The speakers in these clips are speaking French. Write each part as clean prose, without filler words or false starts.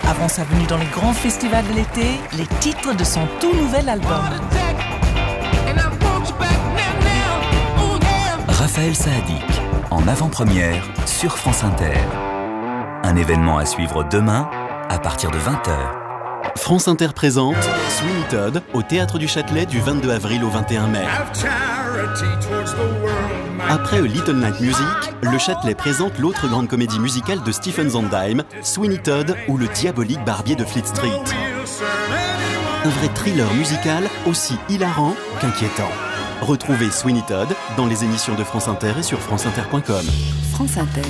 Avant sa venue dans les grands festivals de l'été, les titres de son tout nouvel album. Raphaël Saadiq, en avant-première sur France Inter. Un événement à suivre demain à partir de 20h. France Inter présente Sweeney Todd au Théâtre du Châtelet du 22 avril au 21 mai. Après A Little Night Music, le Châtelet présente l'autre grande comédie musicale de Stephen Sondheim, Sweeney Todd ou le diabolique barbier de Fleet Street. Un vrai thriller musical aussi hilarant qu'inquiétant. Retrouvez Sweeney Todd dans les émissions de France Inter et sur franceinter.com. France Inter.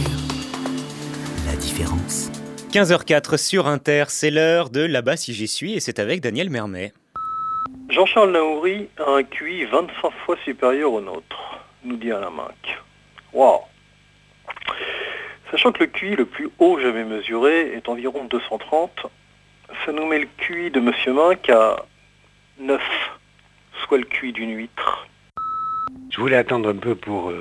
La différence. 15h04 sur Inter, c'est l'heure de Là-bas si j'y suis et c'est avec Daniel Mermet. Jean-Charles Naouri a un QI 25 fois supérieur au nôtre, nous dit Alain Minck. Waouh! Sachant que le QI le plus haut jamais mesuré est environ 230, ça nous met le QI de Monsieur Minck à 9, soit le QI d'une huître. Je voulais attendre un peu pour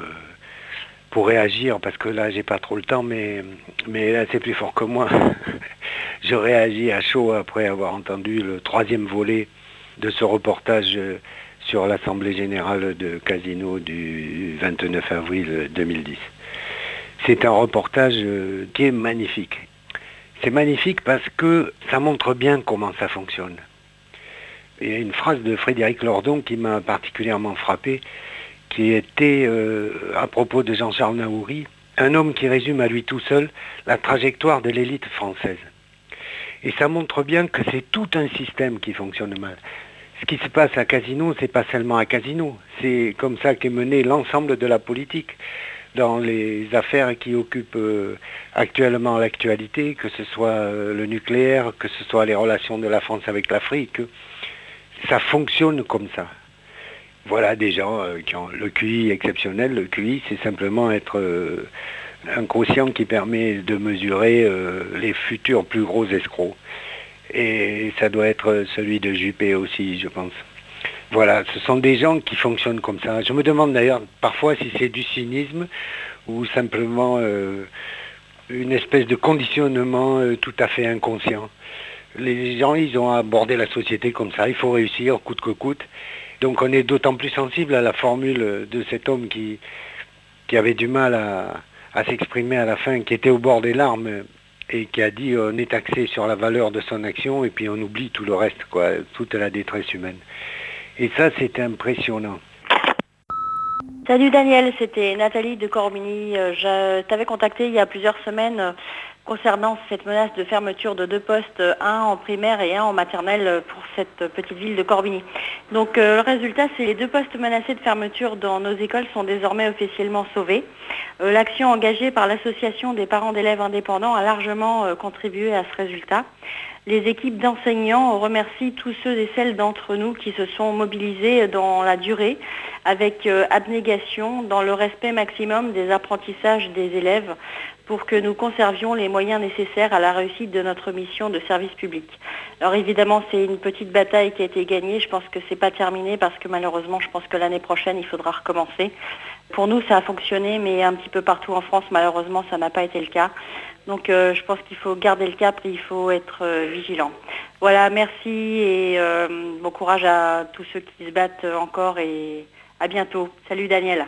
réagir, parce que là j'ai pas trop le temps, mais là c'est plus fort que moi. Je réagis à chaud après avoir entendu le 3e volet de ce reportage sur l'Assemblée Générale de Casino du 29 avril 2010. C'est un reportage qui est magnifique. C'est magnifique parce que ça montre bien comment ça fonctionne. Il y a une phrase de Frédéric Lordon qui m'a particulièrement frappé, qui était à propos de Jean-Charles Naouri, un homme qui résume à lui tout seul la trajectoire de l'élite française. Et ça montre bien que c'est tout un système qui fonctionne mal. Ce qui se passe à Casino, c'est pas seulement à Casino, c'est comme ça qu'est mené l'ensemble de la politique dans les affaires qui occupent actuellement l'actualité, que ce soit le nucléaire, que ce soit les relations de la France avec l'Afrique. Ça fonctionne comme ça. Voilà des gens qui ont le QI exceptionnel. Le QI, c'est simplement être un quotient qui permet de mesurer les futurs plus gros escrocs. Et ça doit être celui de Juppé aussi, je pense. Voilà, ce sont des gens qui fonctionnent comme ça. Je me demande d'ailleurs parfois si c'est du cynisme ou simplement une espèce de conditionnement tout à fait inconscient. Les gens, ils ont abordé la société comme ça. Il faut réussir coûte que coûte. Donc on est d'autant plus sensible à la formule de cet homme qui avait du mal à s'exprimer à la fin, qui était au bord des larmes et qui a dit on est axé sur la valeur de son action et puis on oublie tout le reste, quoi, toute la détresse humaine. Et ça, c'est impressionnant. Salut Daniel, c'était Nathalie de Corbigny. Je t'avais contacté il y a plusieurs semaines concernant cette menace de fermeture de 2 postes, un en primaire et un en maternelle pour cette petite ville de Corbigny. Donc le résultat, c'est les 2 postes menacés de fermeture dans nos écoles sont désormais officiellement sauvés. L'action engagée par l'association des parents d'élèves indépendants a largement contribué à ce résultat. Les équipes d'enseignants remercient tous ceux et celles d'entre nous qui se sont mobilisés dans la durée avec abnégation, dans le respect maximum des apprentissages des élèves pour que nous conservions les moyens nécessaires à la réussite de notre mission de service public. Alors évidemment, c'est une petite bataille qui a été gagnée. Je pense que c'est pas terminé parce que malheureusement, je pense que l'année prochaine, il faudra recommencer. Pour nous, ça a fonctionné, mais un petit peu partout en France, malheureusement, ça n'a pas été le cas. Donc je pense qu'il faut garder le cap et il faut être vigilant. Voilà, merci et bon courage à tous ceux qui se battent encore et à bientôt. Salut Daniel.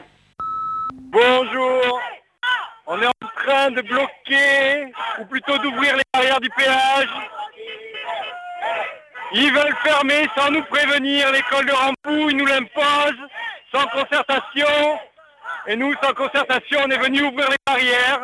Bonjour. On est en train de bloquer, ou plutôt d'ouvrir les barrières du péage. Ils veulent fermer sans nous prévenir l'école de Rampou, ils nous l'imposent, sans concertation. Et nous, sans concertation, on est venus ouvrir les barrières.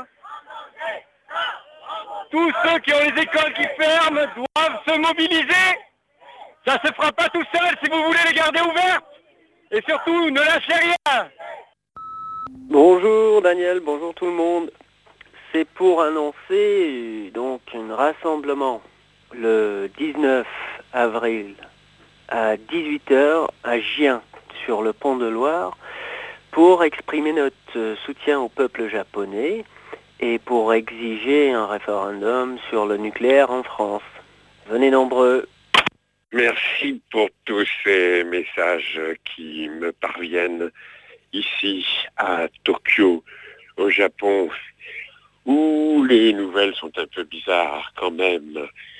Tous ceux qui ont les écoles qui ferment doivent se mobiliser. Ça ne se fera pas tout seul si vous voulez les garder ouvertes. Et surtout, ne lâchez rien. Bonjour Daniel, bonjour tout le monde. C'est pour annoncer donc un rassemblement le 19 avril à 18h à Gien, sur le pont de Loire, pour exprimer notre soutien au peuple japonais et pour exiger un référendum sur le nucléaire en France. Venez nombreux. Merci pour tous ces messages qui me parviennent ici à Tokyo, au Japon, où les nouvelles sont un peu bizarres quand même.